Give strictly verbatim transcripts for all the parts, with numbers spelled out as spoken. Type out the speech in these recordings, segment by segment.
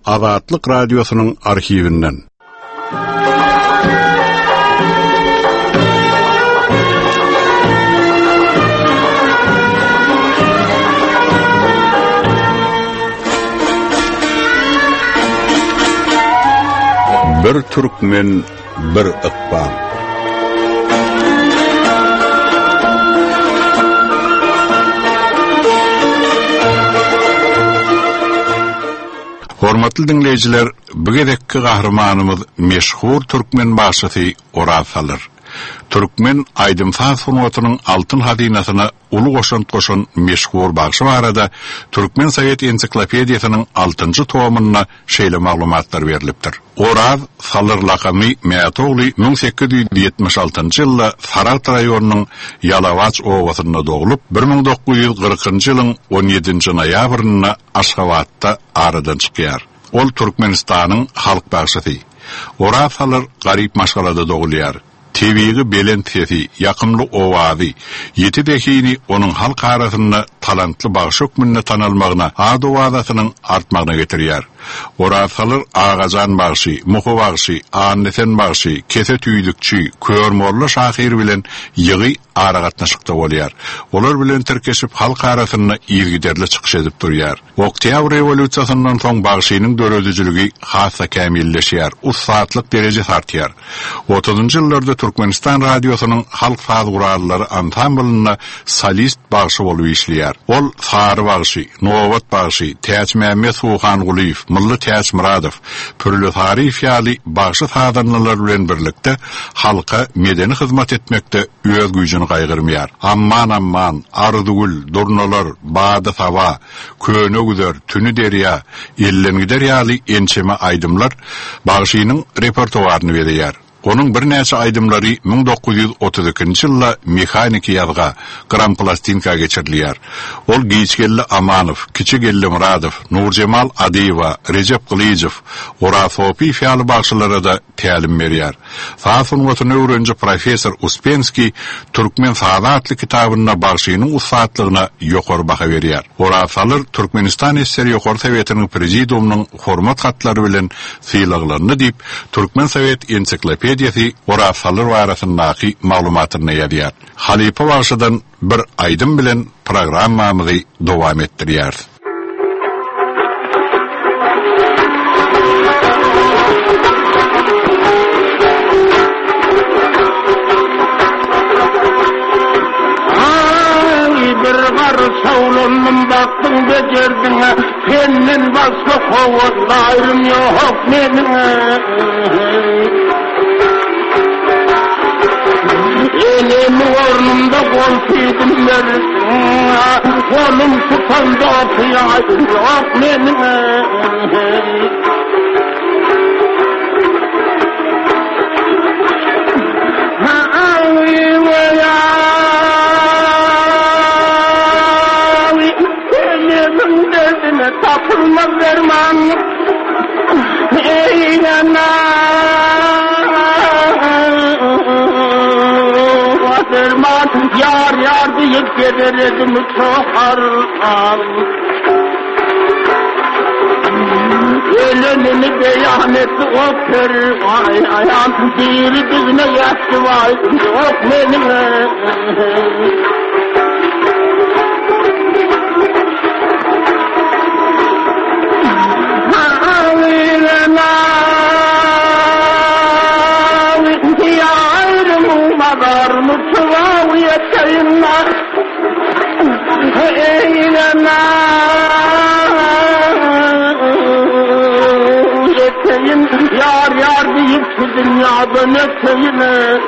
Azatlyk radiosynyň arhiwinden. Bir Türkmen, bir Iqbal. Hormatly dinleyijiler, bu gedekki gahrymanymyz meşhur türkmen başçysy Oraz Salyr. Türkmen Aydymsaz sunwatynyň altyn hadinasyna uly goşan goşan meşhur bagşy barada Türkmen Sowet ensiklopediýasynyň altynjy tomyna şeýle maglumatlar berilipdir. Oraz Salyr lakamy Mätogly bin sekiz yüz ýetmiş altyncy ýylda Sarat raýonunyň Ýalawaç owasyna dogulup bir ming dokuz yüz kırkynjy ýylyň on ýedinji noýabryna Aşgabatda aradan çykýar. Ol Türkmenistanyň halk bagşysy. Oraz Salyr garyp maşgalada dogulýar. Tebigi belen sesi, yakımlı owazy, yeti dekini onun halk arasında talantlı bagşy hükmünde tanalmagına, ad owazasynyň artmagyna getirýär. Oraz Salyr Ağajan bagşy, Muhu bagşy, Annesen bagşy, Kese tüýdükçi, Körmorlu şahyr bilen ýygy ara gatnaşykda bolýar. Olar bilen terkeşip halk arasynda ýergiderli çykyş edip durýar. Oktyabr rewolýusiýasyndan soň bagşynyň döredijiligi hassa kämilleşýär, ussatlyk derejesi artýar. otuzunjy ýyllarda Türkmenistan radiosynyň halk saz gurallary ansamblyna solist bagşy bolup işleýär. Ol Sary bagşy, Nowat bagşy, Täç Mämmed Suhan Guliýew, Mully Täç Muradow, Pürlü Tarif ýaly bagşy sadanlar bilen birlikde halka medeni hyzmat etmekde öz güýjüni gaýgyrmaýar. Amman amman, Ardugul, Durnalar, Bada Sawa, Köne Güzer, Tünü Derya, Ellen Gider ýaly ençeme aýdymlar bagşynyň repertuaryny berýär. Onun bir näçe aýdymlary bin dokuz yüz otuz ikinji ýylda mehaniki ýazga, gram plastinka geçirilýär. Ol Giçgelli Amanow, Kiçigelli Muradow, Nurjemal Adyýewa, Recep Gylyjew, Oraz Sopi fiýaly bagşylara da tälim berýär. Saz sunwatyny öwrenji professor Uspenski Türkmen sadatly kitabyna bagşynyň ussatlygyna ýokary baha berýär. Oraz Salyr Türkmenistan Eseri Ýokary Sowetining prezidiumynyň hormat hatlary bilen syýlagylaryny diýip Türkmen Sowet ensiklopediýasy Oraz Salyr barasyndaky maglumatlaryny ýazýar. Halipa bagşydan bir aýdym bilen programmamyzy dowam etdirýär. Savlunun baktın becerdin, senin başka kovadlarım yok benim. Elimi ornumda bolsaydım verirsin, kolum tutan da atıyayım yok benim. Tapılmaz derman, ey ana, o derman yar yar deyip gelirim çok harman. Ölümünü beyan etti o pervay, ayağım diri bizine yaktı vay, yok benim. Yar yar deyip şu dünyadan öteyine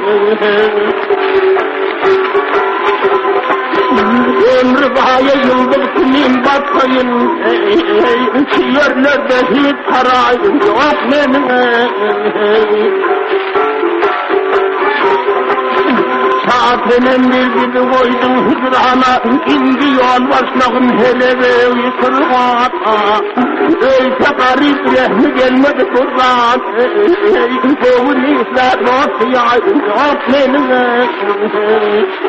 ömrü bahaya yıldır kimin batayın yerlerde hiç sarayın yok benim. Saatinin bir gibi koydum hücrana, indi yol başlağım hele ve yıkırgata. Öylse garip rehmi gelmedi kurban, doğun işler ortaya yok benim.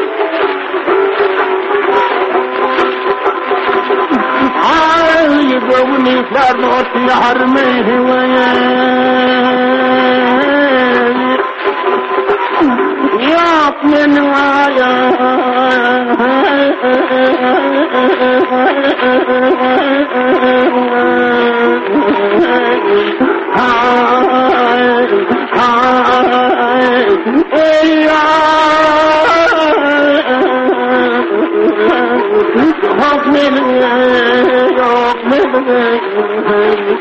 Ay ونيسار نوتي حرميه يا من ويا هاي هاي يا حب من يا من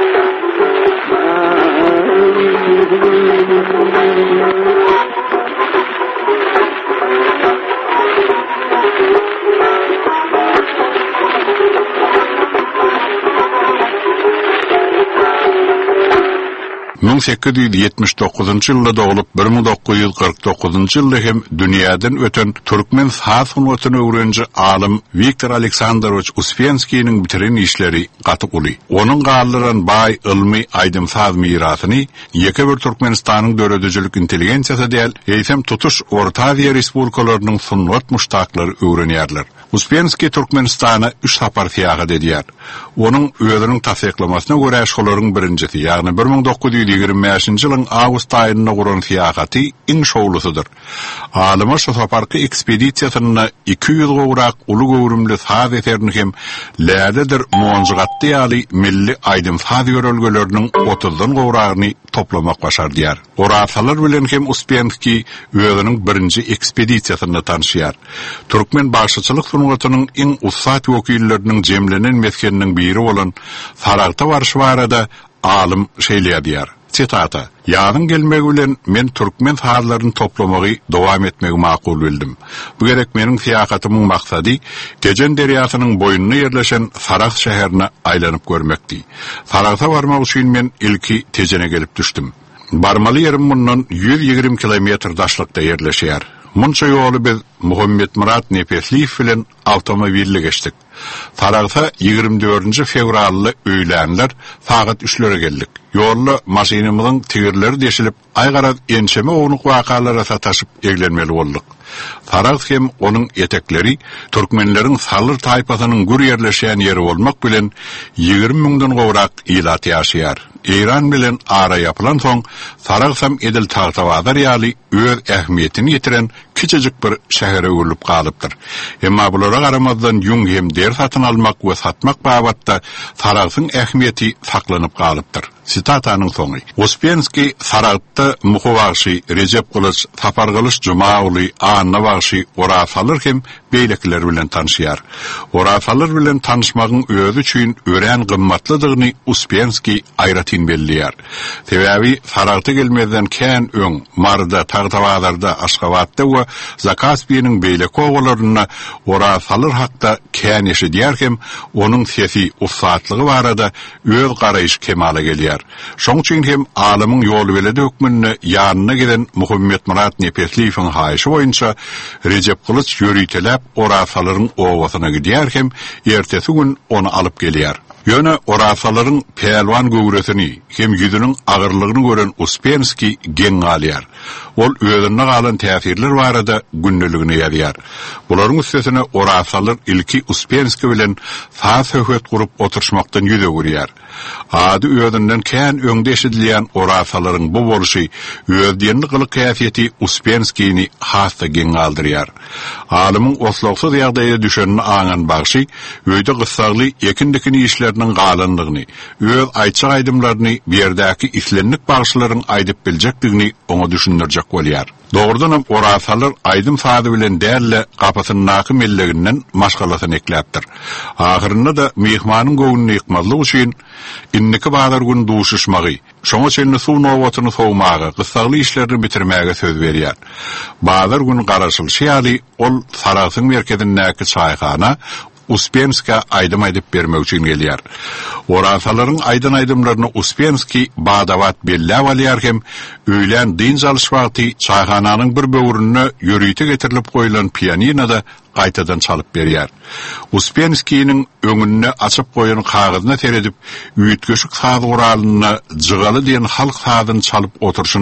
bin sekiz yüz yetmiş dokuzuncu ýylda dogulup bin dokuz yüz kırk dokuzuncu ýylda hem dünýäden öten türkmen saat hunumatyny öwrenji alim Viktor Aleksandrovich Uspenskiýiň bitiren işleri gaty uly. Onuň gallaran bay ilmi aýdymsaz mirasyny ýeke bir Türkmenistanyň döredüjilik intelligensiýasy diýil, eýsem tutuş Orta Aziýa respublikalarynyň sunwat muştaklary öwrenýärler. Uspenskiy Türkmenistana üç sapar siýahat edýär. Onuň özüniň tasdiklamasyna görä şolaryň birincisi, ýagny bin dokuz yüz ýygrimi beşinji ýylyň awgust aýyna guran siýahaty iň şowlusydyr. Alyma şu saparky ekspedisiýasyna iki ýyl gowrak uly gowrumly saz eserini hem lädedir moňjygatdy ýaly milli aýdymsaz ýörelgeleriniň otuzdan gowragyny toplamak başardýar. Orasalar bilen hem Uspenskiy özüniň birinji ekspedisiýasyna tanışýar. Türkmen başçylyk sunuwatynyň iň ussat wekilleriniň jemlenen meskeniň biri bolan Saragta barşwarada alim şeýleýär. Sitata: "Ýagyň gelmegi bilen men türkmen sazlaryny toplamagy dowam etmegi makul bildim. Bu gerek meniň siýasatymyň maksady Tejen derýasynyň boýunyna ýerleşen Sarag şäherine aýlanyp görmekdi. Saragta barmak üçin men ilki Tejene gelip düşdüm. Barmaly ýerim bundan yüz ýygrimi kilometr daşlykda ýerleşýär. Munça ýoly biz Muhammed Murat Nepesliýew bilen awtomobilli geçdik. Saragta ýygrimi dördünji fevrally öýlenler sagat üçlere geldik. Ýolda maşinamyzyň tigirleri deşilip aýgarad ençeme onuq wakalara sataşyp eglenmeli bolduk. Sarag hem onuň etekleri türkmenleriň salyr taýpasynyň gür ýerleşýän ýeri bolmak bilen ýygrimi miňden gowrak ýylat ýaşaýar. İran bilen ara yapılan soň Saragsam edil tagtawazar ýaly öz ähmiýetini ýetiren kiçijik bir şähere öwrülip galypdyr. Emma bulara garamazdan ýuň hem der satyn almak we satmak babatda Saragsyň ähmiýeti saklanyp galypdyr. Sitataның soňy. Uspenskiy Saragda muhawagşy Recep Kılıç, Sapar Kılıç Jumaoğlu, Anna Bagşy orasalar hem beýlekler bilen tanışýar. Orasalar bilen tanışmagyň özü üçin ören gymmatlydygyny Uspenskiy aýratyn belliýär. Sebäbi Saragda gelmezden kän öň Marda, Tagtawazarda, Aşgabatda we Zakaspiýanyň beýlek oglaryna orasalar hakda kän eşidýär hem onuň sesi ussatlygy barada öz garaýyş kemale gelýär. Şoň üçin hem alymyň ýol beledi hökmüne ýanyna giden Muhammed Murat Nepesliýewiň haýyşy boýunça Recep Kılıç ýörütelep orasalaryň owasyna gidýär hem ertesi gün onu alyp gelýär. Ýöne orasalaryň pehlwan göwresini hem ýüzüniň agyrlygyny gören Uspenskiy geň galýar. Ol özüne galan täsirler barada günneligini ýazýar. Bularyň üstesine orasalar ilki Uspenskiy bilen saz höhmet gurup oturşmakdan ýüze görýär. Ady özünden kän öňde eşidilýän orasalaryň bu boluşy özdiňli gylyk käfiýeti Uspenskiýni hasta geň galdyrýar. Alymyň oslagsyz ýagdaýa düşenini aňan Bagşy öýde gysagly ekindikini işleriniň galanlygyny, öz aýtjak aýdymlaryny berdäki islenlik bagşylaryň aýdyp biljekdigini oňa düşündirjek bolýar. Doğrudan hem orasalar aydym saady bilen dälle gapasyny nakym elleginden maşgalasyny ekläpdir. Ahyrynda da mehmanyň göwnüni ýykmalyk üçin inniki bazar gün duşuşmagy, şoňa çelni suw nowatyny sowmagy, gysagly işlerini bitirmäge söz berýär. Bazar gün garaşylşy ýaly ol Saragsyň merkezindäki çaýhana Uspenskiy aydym aýdyp bermek üçin gelýär. Orasalaryň aydyn aýdymlaryny Uspenskiy badawat belläp alýar hem öýlen dyn çalyş wagty çaýhananyň bir böwrüne ýörüýte getirilip goýulan pianinada gaýtadan çalyp berýär. Uspenskiýiň öňüne açyp goýan kagyzyna teredip üýtgeşik saz guralyny jygaly diýen halk sazyny çalyp oturşuna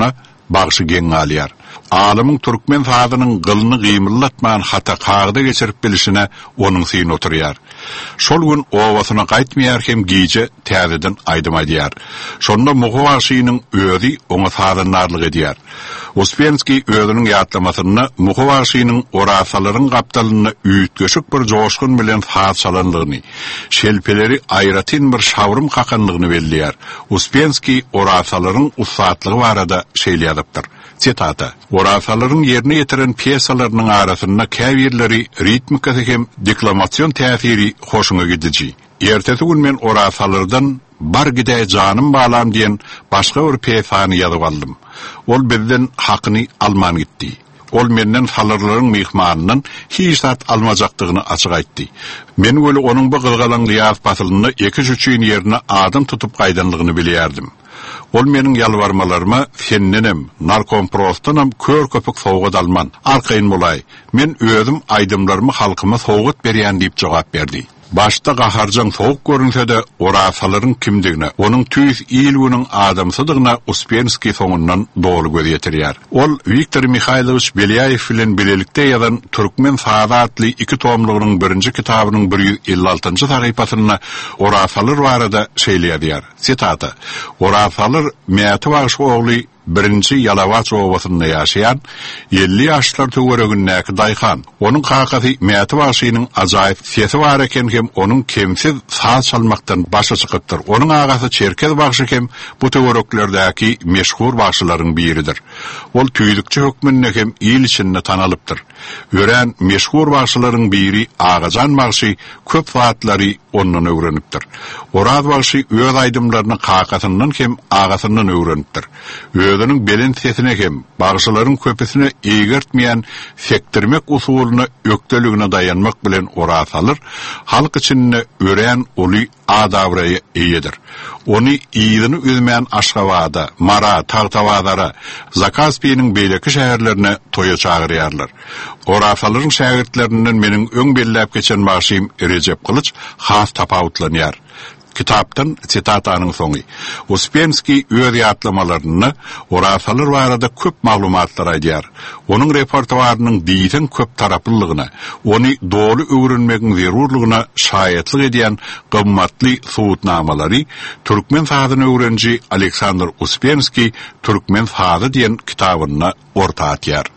bagşy geň alýar. Alymyň türkmen sadynyň gylyny gymyllatman hata kagda geçirip bilişine onuň syn oturýar. Şol gün owasyna gaýtmaýar hem giýje täzeden aýdym aýdýar. Şonda Muhawaşynyň özi oňa sadynarlyk edýär. Uspensky özüniň ýatlamasyny Muhawaşynyň orasalaryň gapdalyny üýtgeşik bir joşkun bilen haçalanlygyny, şelpeleri aýratyn bir şawrym kakanlygyny belliýär. Uspensky orasalaryň usatlygy barada şeýle ýazypdyr. Citata: Orasalaryň ýerine ýetiren piýesalarynyň arasynda käbirleri ritmikasy hem deklamasiýon täsiri hoşuma gidiji. Ertesi gün men orasalardan bar gide janym balam diýen başga bir piýesany ýazyp aldym. Ol bizden hakyny alman gitdi. Ol menden salarlaryň mehmanynyň hiç zat almajakdygyny açyk aýtdy. Men öle onuň bu gylgalan ýaz pasylyny iki üçin ýerine adam tutup gaýdanlygyny bilýärdim. Ol meniň ýalbarmalaryma sennenem, narkomprostdanam kör köpük sowgat alman. Arkaýyn bolay. Men özüm aýdymlarymy halkyma sowgat berýän diýip jogap berdi. Başta gaharjan soğuk görünse de orasalaryň kimdigine, onuň tüýs ýylgynyň adamsydygyna Uspensky soňundan dogry göz ýetirýär. Ol Viktor Mikhailovich Belyayew bilen bilelikde ýazan Türkmen Sadatly iki tomlygynyň birinji kitabynyň bir yüz elli altynjy sahypasyna orasalar barada şeýleýär. Citata: Orasalar Mäti Bagşy ogly birinci Yalavaç owasynda ýaşaýan elli ýaşlar töweregindäki daýhan. Onuň kakasy Mäti Bagşynyň ajaýyp sesi bar eken hem onuň kemsiz saz çalmakdan başa çykypdyr. Onuň agasy Çerkez Bagşy hem bu töwereklerdäki meşhur bagşylaryň biridir. Ol tüýdükçi hökmünde hem ýyl içinde tanalypdyr. Ören meşhur bagşylaryň biri Agajan Bagşy köp wagtlary ondan öwrenipdir. Oraz Bagşy öz aýdymlaryny kakasyndan hem agasyndan öwrenipdir. Özüniň belin sesine hem bagşylaryň köpesine eýgertmeýän sektirmek usulyna ökdeligine dayanmak bilen orasalar halk içinde ören uly adabraýy eýedir. Ony ýylyny üzmeýän Aşgabatda, Mara, Tartawazara, Zakaspiýanyň beýleki şäherlerine toýa çagyrýarlar. Orasalaryň şähertlerinden meniň öň belläp geçen başym Recep Kılıç has tapawutlanýar. Kitaptan citataның soňy. Uspensky öz ýatlamalaryny orasalar barada köp maglumatlar aýdýar. Onuň repertuarynyň diýen köp taraplylygyna, ony dogry öwrenmegiň zerurlygyna şaýatlyk edýän gymmatly suwutnamalary Türkmen sadyny öwrenji Aleksandr Uspensky Türkmen sady diýen kitabyna orta atýar.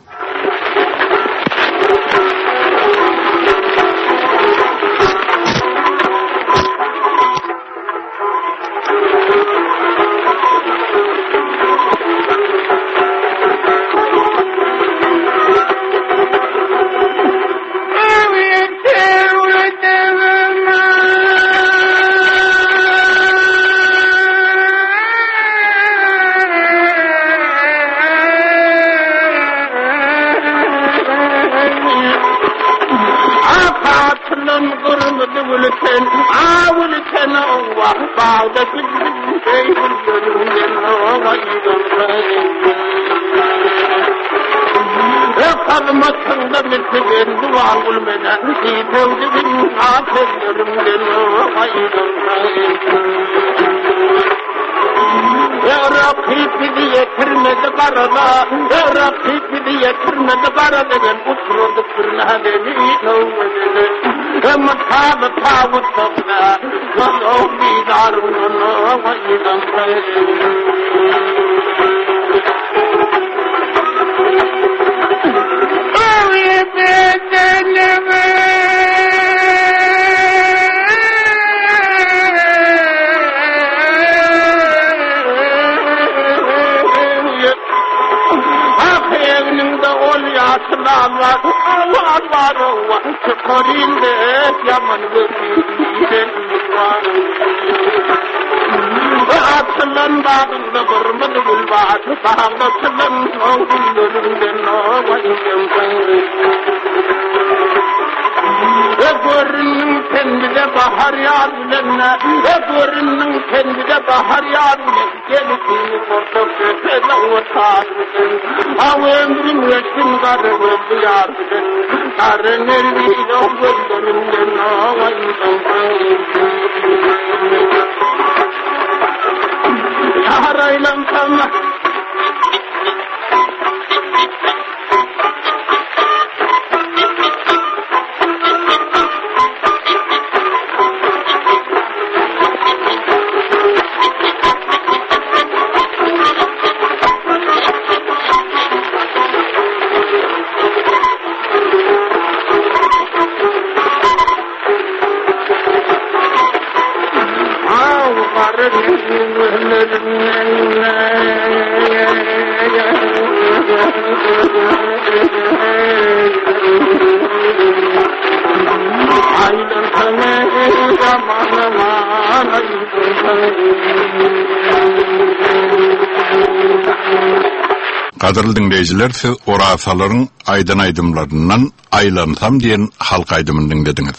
Qadirli dinleyiciler, siz orasaların aydan aydımlarından aylansam diyen halk aydımını dinlediniz.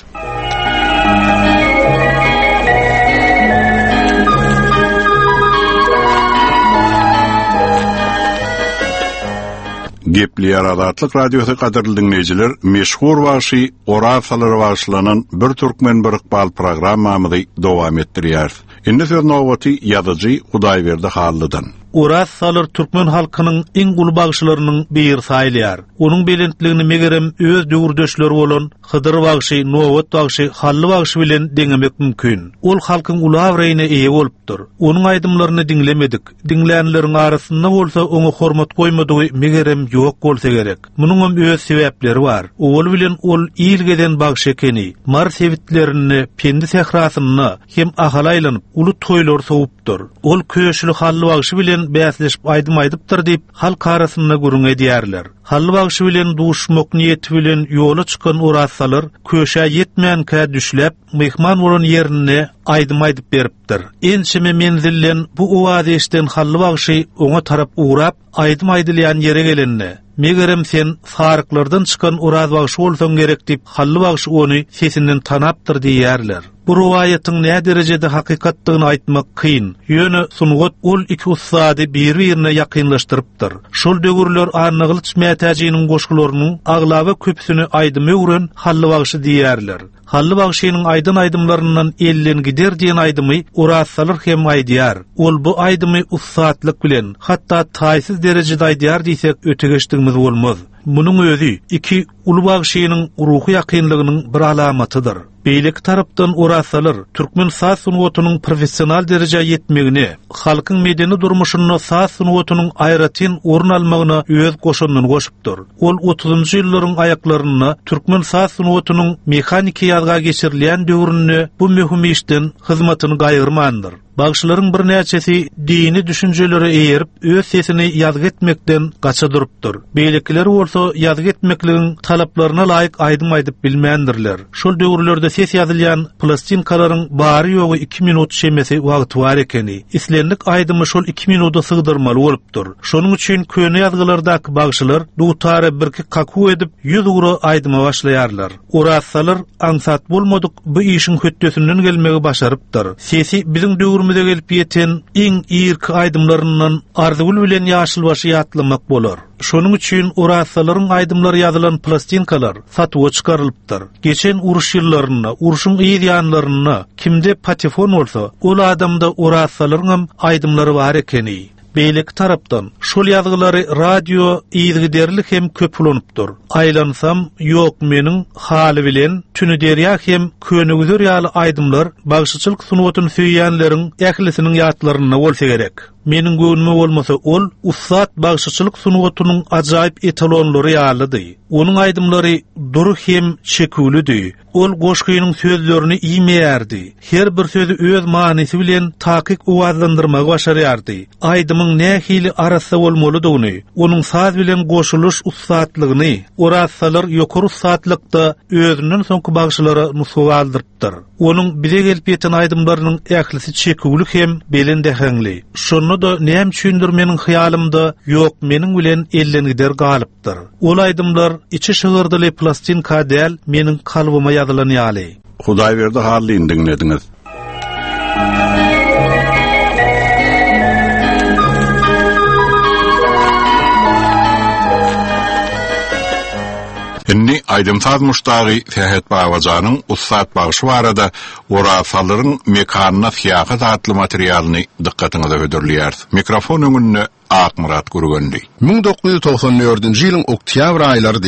Gepli Aradatlık Radyosu qadirli dinleyiciler, meşhur vaşy orasalar başlanan bir Türkmen bir iqbal programmamyzy dowam etdirýär. Indi söz nowbaty ýazyjy Hudaýberdi Hallydan. Orasalar Türkmen halkynyň iň uly bagşylarynyň biri saýlýar. Onuň belentligini megerem öz döwürdeşleri bolan Hydyr bagşy, Nowbat bagşy, Hally bagşy bilen deňemek mümkin. Ol halkyň ulaw reýine eýe bolupdyr. Onuň aýdymlaryny dinlemedik. Dinleýänleriň arasynda bolsa oňa hormat goýmadygy megerem ýok bolsa gerek. Munyň öz sebäpleri bar. Ol bilen ol ýylgeden bagşy ekeni, mar sebitlerini, pendi sehrasyny hem ahalaylanıp uly toýlar sowupdyr. Ol köşlü Hally bagşy bilen bäsleşip aýdym aýdypdyr diýip halk arasynda gürüň edýärler. Hally bagşy bilen duşmak niýeti bilen ýola çykan orasalar köşe ýetmänkä düşläp mehman bolan ýerine aýdym aýdyp beripdir. Ençime menzillen bu owazy eşden Hally bagşy oňa tarap uğrap aýdym aýdylýan ýere gelenne. Megerem sen faryklardan çykan oraz bagşy bolsaň gerek diýip Hally bagşy ony sesinden tanapdyr diýerler. Bu riwayatyň näme derejede hakykatlygyny aýtmak kyn. Ýöne sungat ol iki ussady bir-birine ýakynlaşdyrypdyr. Şol döwürler Arnagylyç mätäjiniň goşgularynyň aglaby köpsüni aýdymy öwren Hally bagşy diýerler. Hally bagşynyň aýdan aýdymlaryndan ellen gider diýen aýdymy orasalar hem aýdýar. Ol bu aýdymy ussatlyk bilen, hatda taýsyz derejede aýdýar diýsek ötegeçdigimiz bolmaz. Munyň özü iki uly bagşynyň ruhy ýakynlygynyň bir alamatydyr. Beýlik tarapdan orasalar Türkmen saz sunuwatynyň professional dereje ýetmegini, halkyň medeni durmuşyny saz sunuwatynyň aýratyn orun almagyna öz goşanyny goşupdyr. Ol otuzunjy ýyllaryň aýaklaryny Türkmen saz sunuwatynyň mehaniki ýazga geçirilýän döwrüni bu möhüm işden hyzmatyny gaýyrmandyr. Bagşylaryň bir näçesi dini düşünjeleri eýerip öz sesini ýazgy etmekden gaça durupdyr. Beýlikler bolsa ýazgy etmekligiň talaplaryna laýyk aýdym aýdyp bilmändirler. Şol döwürlerde ses ýazylýan plastinkalaryň bary ýogy iki minut şemesi wagty bar ekeni, islenlik aýdymy şol iki minuta sygdyrmaly bolupdyr. Şonuň üçin köne ýazgylardaky bagşylar dutary birki kaku edip yüz euro aýdyma başlaýarlar. Orasalar ansat bolmadyk bu işiň höttesinden gelmegi başarypdyr. Sesi biziň döwür de gelip yeten iň ýyrky aýdymlaryndan arzuly bilen ýaşyl başy ýatlamak bolar. Şonuň üçin orasalaryň aýdymlary ýazylan plastinkalar satwa çykarylypdyr. Geçen uruş ýyllaryna, uruşyň ýanlaryna kimde patefon bolsa, ol adamda orasalaryň aýdymlary bar ekeni. Beýlik tarapdan şol ýazgylary radio ýygyderlik hem köp ulanypdyr. Aýlansam ýok meniň haly bilen tünü derýä hem könügüzür ýaly aýdymlar bagşyçylyk sunuwatyny süýýänleriň ählisiniň ýatlaryna bolsa gerek. Meniň göwnüme bolmasa ol ussat bagşyçylyk sunuwatynyň ajaýyp etalonlary ýalydy. Onuň aýdymlary duru hem çekülidir. Ol goşgynyň sözlerini iýmeýärdi. Her bir sözü öz manysy bilen takyk owazlandyrmagy başarýardy. Aýdymyň nähili arasa bolmalydygyny, onuň saz bilen goşuluş ussatlygyny, orasalar ýokary ussatlykda özünden soňky bagşylara nusawaldyrypdyr. Onuň bize gelip ýeten aýdymlarynyň ählisi çekülik hem belinde häňli. Şonu da näme üçindir meniň hyýalymda ýok meniň bilen ellen gider galypdyr. Ol aýdymlar içi şygyrdyly plastinka däl meniň kalbyma ýazylan ýaly. Hudaýberdi Hallyny dinlediňiz. Inni aýdymsaz muştary Ferhat Bawajanyň ussat bagşy barada orasalaryň mekanyna syýahat atly materialyny dikkatiňize öderlýär. Mikrofon öňünde Akmurat Gurgönli. ming dokuz ýüz toksan dördünji ýylyň oktýabr aýlarydy.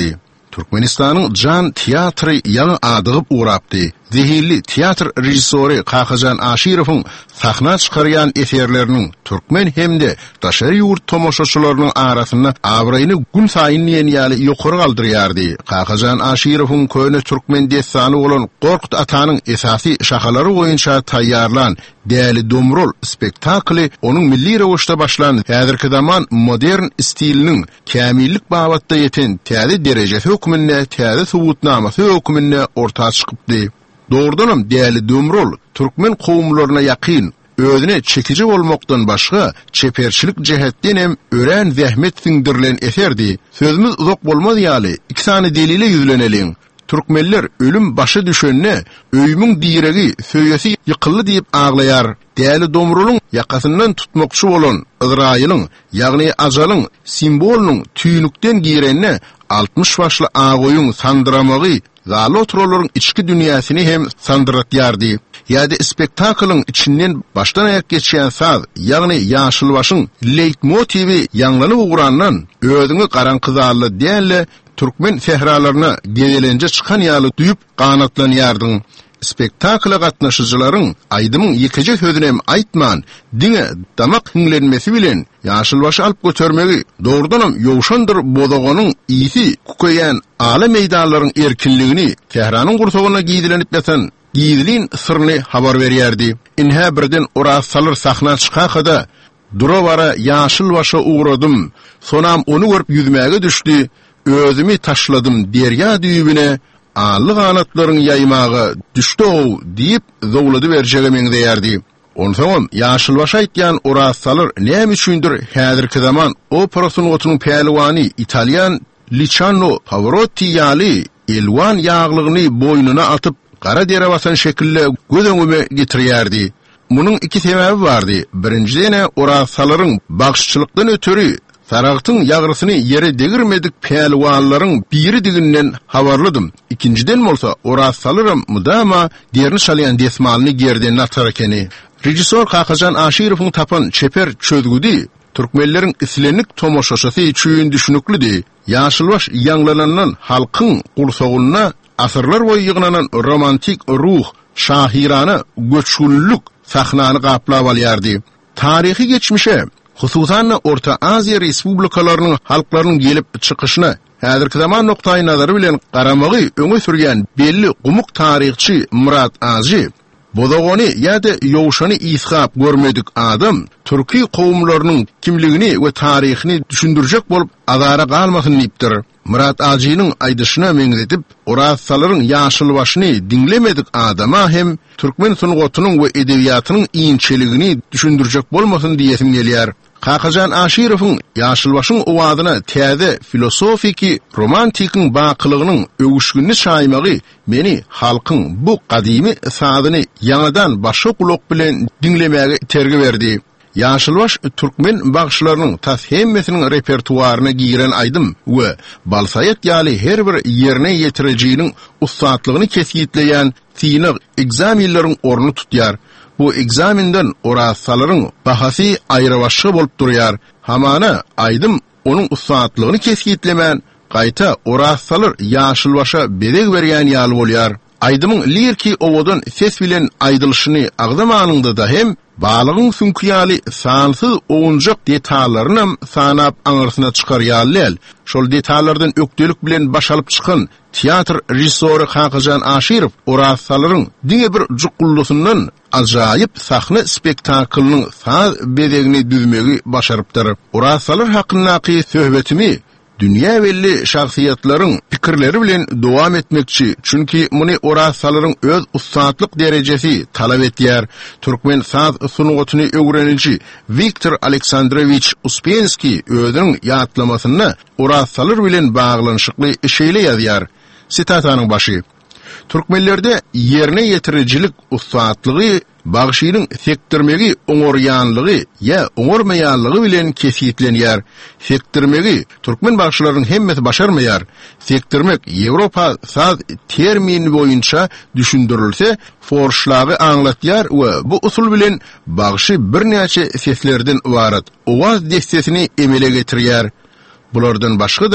Türkmenistan'ın Can Teatrı ýa adygyp urapdy. Zehirli teatr rejissori Kakajan Aşirov'un sahna çıkaryan eserlerinin Türkmen hemde daşary ýurt tomoşaçylarynyň arasyna awraýyny gün saýyn ýeni ýokary galdyrýardy. Kakajan Aşirov'un köýne Türkmen destany bolan Gorkut Atanyň esasy şahalary boýunça taýýarlan Däli Domrol spektakly onuň milli rewişde başlan häzirki zaman modern stiliniň kämillik babatda ýeten täze derejesi hökmünde täze subutnamasy hökmünde ortağa çykypdy. Doğrudanam Däli Domrol Türkmen kowumlaryna ýakyn, özüne çekici bolmakdan başga çeperçilik jehetden hem ören zähmet siňdirilen eserdi. Sözümüz uzak bolmaz ýaly, iki sany delile ýüzleneliň. Türkmenler ölüm başı düşenne öýümüň diregi söýesi ýykyldy diýip aglaýar. Däli Domroluň ýakasyndan tutmakçy bolan Izraýylyň, ýagny ajalyň simbolnyň tüýnükden girenne altmış başly agoýuň sandyramagy zaly oturalaryň içki dünýäsini hem sandyratýardy. Ýa-da spektaklyň içinden başdan aýak geçýän saz, ýagny ýaşylbaşyň leitmotivi ýanglanyp ugurandan özüňi garaňkyzarly dälle Türkmen sehralaryna gelenje çykan ýaly duýup ganatlanýardyň. Spektakla gatnaşyjylaryň aýdymyň ýekije sözüne hem aýtman, diňe damak hiňlenmesi bilen ýaşylbaşy alyp götürmegi doğrudanam ýowşandyr bodagonyň ýygy kukeýän ala meýdanlaryň erkinligini Tehranyň gursagyna giýdilenip ýatan giýdilin sirni habar berýärdi. Inha birden Oraz salyr sahna çykakda durawara ýaşylbaşa uğradym, sonam onu görüp ýüzmäge düşdi, özümi taşladym derya düýbüne Allı ganatlaryň ýaymagy düşdi o diýip zowlady berjege meňdeýärdi. Onsoň ýaşylbaş aýtýan Oraz salyr näme üçindir häzirki zaman operasyny oturuň pehlewany Italian Luciano Pavarotti ýaly elwan ýaglygyny boýnuna atyp gara dere basan şekilde göz öňüme getirýärdi. Munyň iki sebebi bardy. Birinjidene Oraz salyryň bagşçylykdan ötürü Saragtyň ýagrysyny ýere degirmedik pehlwanlaryň biri diginden habarladym. İkinciden bolsa Oraz salyrym mudama derini şalyan desmalyny gerden atar ekeni. Rejissor Kakajan Aşirowyň tapan çeper çözgüdi Türkmenleriň islenlik tomoşaşasy üçin düşünüklidi. Ýaşylbaş ýanglanandan halkyň gursagyna asyrlar boýy ýygnanan romantik ruh, şahirana göçgünlük sahnany gaplap alýardy. Tarihi geçmişe hususan Orta Aziya respublikalarynyň halklarynyň gelip çykyşyna häzirki zaman noktaý nazary bilen garamagy öňe sürýän belli gumuk tarihçi Murat Aji, bodagony ýa-da ýowşany isgap görmedik adam türki kowumlarynyň kimligini we tarihini düşündirjek bolup azara galmasyn diýipdir. Murat Aji'nin aýdyşyna meňzedip Oraz salyryň ýaşylbaşyny dinlemedik adama hem Türkmen sunugatynyň we edebiýatynyň iňçeligini düşündirjek bolmasyn diýesim gelýär. Kakajan Aşirowyň ýaşylbaşyň owadyna täze filosofiki romantikiň bakylygynyň öwüşgünni şaýmagy meni halkyň bu gadymy sazyny ýanadan başga kulak bilen dinlemäge tergi berdi. Ýaşylbaş Türkmen bagşylarynyň tas hemmesiniň repertuaryna giren aýdym we balsaýat ýaly her bir ýerine ýetirilýäniň ustatlygyny kesgitleýän synyk egzamenlaryň orny tutýar. Bu egzaminden Oraz salyryň bahasy aýrybaşy bolup durýar. Hamana aýdym onuň ustatlygyny kesgitlemän gaýta Oraz salyr ýaşylbaşa bedeg berýän ýaly bolýar. Aýdymyň liriki owadan ses bilen aýdylyşyny agdamanynda da hem balygyň sünküýaly sansyz oňjak detallaryny sanap aňyrsyna çykarýarlar. Şol detallardan ökdelik bilen başalyp çykan teatr rejissory Kakajan Aşirow Oraz salyryň diňe bir jukullusyndan ajaýyp sahna spektaklynyň saz bedegini düzmegi başarypdyr. Oraz salyr hakyndaky söhbetimi dünýä belli şahsiýetlaryň pikirleri bilen dowam etmekçi. Çünki muny Oraz salyryň öz ustatlyk derejesi talap etýär. Türkmen saz sunugatyny öwreniji Viktor Aleksandrovich Uspenski özüniň ýatlamasyny Oraz salyr bilen baglanyşykly işeýle ýazýar. Sitataның başı. Türkmenlerde yerine yetirijilik ustatlygy bagşynyň sektirmegi oňorýanlygy ýa oňormaýanlygy bilen kesitlenýär. Sektirmegi türkmen bagşylarynyň hemmesi başarmaýar. Sektirmek Ýewropa saz termini boýunça düşündirilse, forşlagy aňlatýar we bu usul bilen bagşy birnäçe seslerden ibarat owaz destesini emele getirýär. Bulardan başga da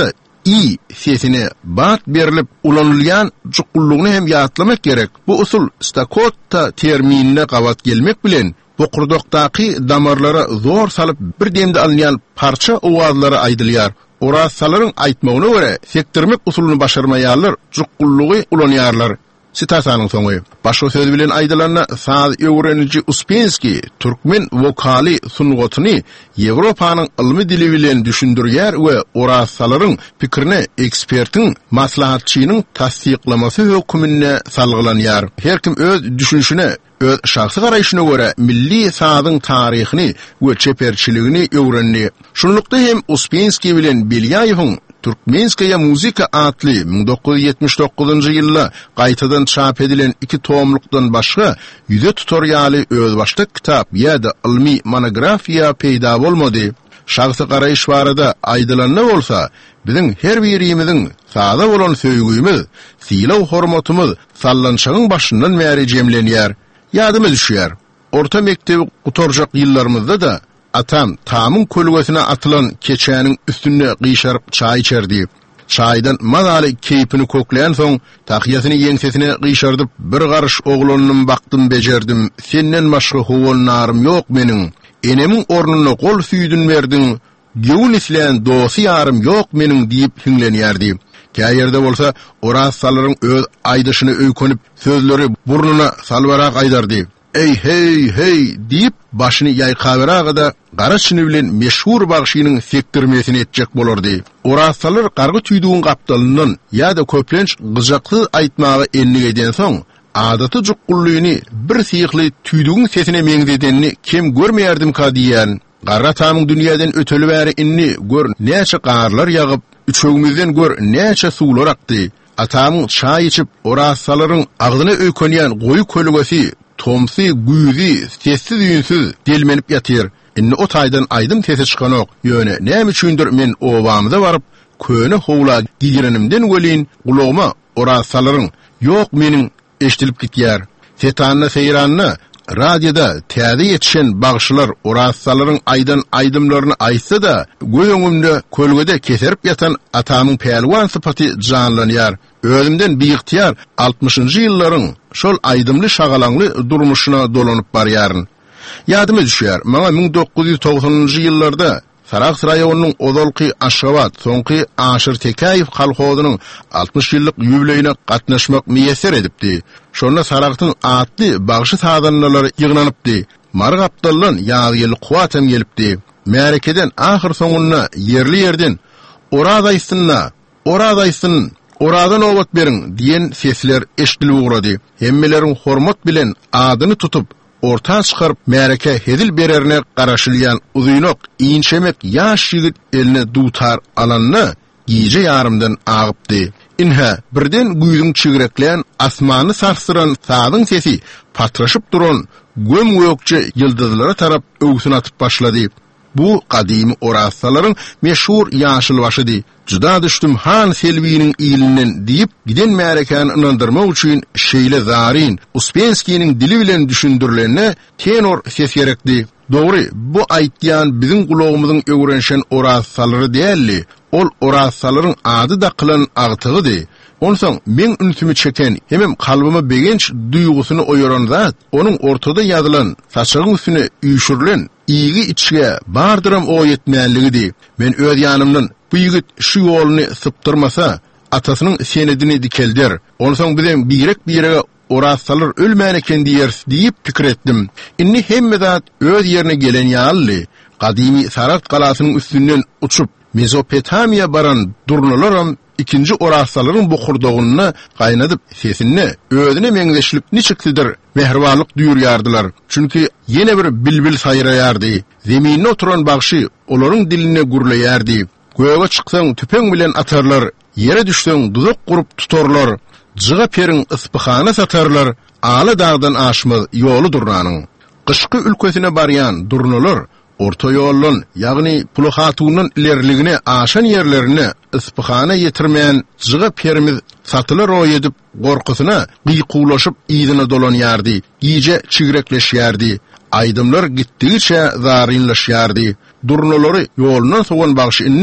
i sesine bat berilip ulanılyan jukulluğunu hem yatlamak gerek. Bu usul staccato terminine qavat gelmek bilen boqurdaqtaqi damarlara zor salıp bir demde alınyan parça ovazları aydılyar. Orasaların aytmağına göre sektirmek usulunu başarmayarlar, jukulluğu ulanıyarlar. Sitasanın sonu. Başka söz bilen aydılarına saz öğrenici Uspensky, Türkmen vokali sunğotunu Avrupa'nın ilmi dili bilen düşündürýär we orasaların pikirine ekspertin, maslahatçının tasdiklaması hökmünde salgılanýar. Her kim öz düşünüşüne, öz şahsy garaýyşyna göre milli sazyň taryhyny we çeperçiligini öwrenli. Şunlukda hem Uspensky bilen Belyaýewiň Türkmenskaya Muzika adlı bin dokuz yüz yetmiş dokuzuncu ýylda gaýtadan çap edilen iki tomlukdan başga ýüze tutorialy özbaşlyk kitap ýa-da ilmi monografiýa peýda bolmady. Şahsy garaýyş barada aýdylanyna bolsa, biziň her birimiziň saza bolan söýgüýimiz, silaw hormatymyz sallanşagyň başyndan bäri jemlenýär. Ýadyma düşýär. Orta mektebi gutorjak ýyllarymyzda da atam tamın kölgesine atılan keçäniň üstüne gıyşarıp çay içerdi. Çaydan mazaly keypini kokleýän soň tahyýasyny ýeňsesine gıyşardyp bir garış oglanyny baktym bejerdim. Senden başga howanlarym ýok meniň. Enemiň ornuny gol süýdün berdiň. Göwün isleýän dosy ýarym ýok meniň diýip hüňlenýärdi. Käýerde bolsa orasallaryň öz aýdyşyny öýkenip sözleri burnuna salbarak aýdardy. Ey hey hey diýip başyny ýaýkabyragda garaşyny bilen meşhur bagşynyň sektirmesini etjek bolardy. Orasalar gargy tüýdüğün gapdalyndan ýa-da köplenç gyjakly aýtmagy enlik eden soň adaty jukkullygyny bir syýykly tüýdüğün sesine meňzedenini kim görmeýärdim ka diýen. Garra tamyň dünýäden öteli bäri inni gör näçe garlar ýagyp, üçögümizden gör näçe suwlar akdy. Atamyň çay içip orasalaryň agdyny öýkenýän goýu kölgesi tomsy güýzi sessiz ýünsiz delmenip ýatyr. Inni o taýdan aýdym sesi çykanok. Ýöne näme üçindir men obamyza baryp köne howla giýirenimden welin gulagma orasalaryň ýok meniň eşdilip gitýär. Setanyna seýranyna radioda täze ýetişen bagşylar orasalaryň aýdan aýdymlaryny aýtsa da göýüňimde kölgede keserip ýatan atamyň pelwan sypaty janlanýar. Özümden biýiktiyar altmışynjy ýyllaryň şol aýdymly şagalanly durmuşyna dolanyp barýaryn. Ýadyma düşýär, maňa bin dokuz yüz togsonunjy ýyllarda Saraks raýonunyň Ozalky Aşgabat soňky Aşyr Tekaýew kalhozynyň altmış ýyllyk ýübileyine gatnaşmak meýesser edipdi. Şonda Saraktyň atly bagşy sadanlary ýygnanypdy. Marg Abdallan ýagyly kuwatem gelipdi. Märekeden ahyr soňuna ýerli ýerden oradaýsynna, oradaýsyn oradan owat beriň diýen sesler eşdilip urady. Hemmeleriň hormat bilen adyny tutup orta çykaryp märeke hedil bererine garaşylýan uzynok, iňçemek ýaş ýigit eline dutar alanny giýje ýarymdan agypdy. Inha birden güýdüň çygyrekleýän asmany sarsyran sadyň sesi patraşyp duran göm gökçe ýyldızlara tarap öwsün atyp başlady. Bu kadimi orasalaryň meşhur ýaşyl başydy. Juda düşdüm han Selwi'nin ýylynyň diýip giden märekany inandyrmak üçin şeýle zarin Uspensky'nin dili bilen düşündürilenine tenor ses gerekdi. Dogry, bu aýtýan biziň gulagymyzyň öwrenşen orasalary dälli. Ol orasalaryň ady da kılan agtygydy. Onsoň men ünsümi çeken hemem kalbyma begenç duýgusyny oýaran zat, onuň ortada ýazylan, saçagyň üstüne üýşürilen ýygy içige bardyram o ýetmänligidi. Men öz ýanymdan bu ýigit şu ýoluny syptyrmasa, atasynyň senedini dikelder. Onsoň bizen birek birege orasalar ölmän eken diýer diýip pikir etdim. Inni hemme zat öz ýerine gelen ýaly, kadimi Sarat galasynyň üstünden uçup Mezopotamiýa baran durnalaram ikinci orasalaryň bu kurdogyny gaýnadyp sesini özüne meňzeşlik niçikdir mehribanlyk duýurýardylar. Çünki ýene bir bilbil saýraýardy. Zeminine oturan bagşy olaryň diline gurlaýardy. Göğe çyksaň tüpeň bilen atarlar, ýere düşseň duzak gurup tutarlar. Jyga periň ispihana satarlar. Ala dağdan aşmaz ýolu durranyň. Gyşky ülkesine barýan durnalar orta ýollan, ýagny Pulhatunyň ilerligine aşan ýerlerine ispihana ýetirmeýän jyga perimiz satylar o edip gorkusyna gıykulaşyp ýygyna dolanýardy. Giýje çigrekleşýärdi. Aýdymlar gitdigiçe zarinleşýärdi. Durnalary ýolundan soňan bagşy inni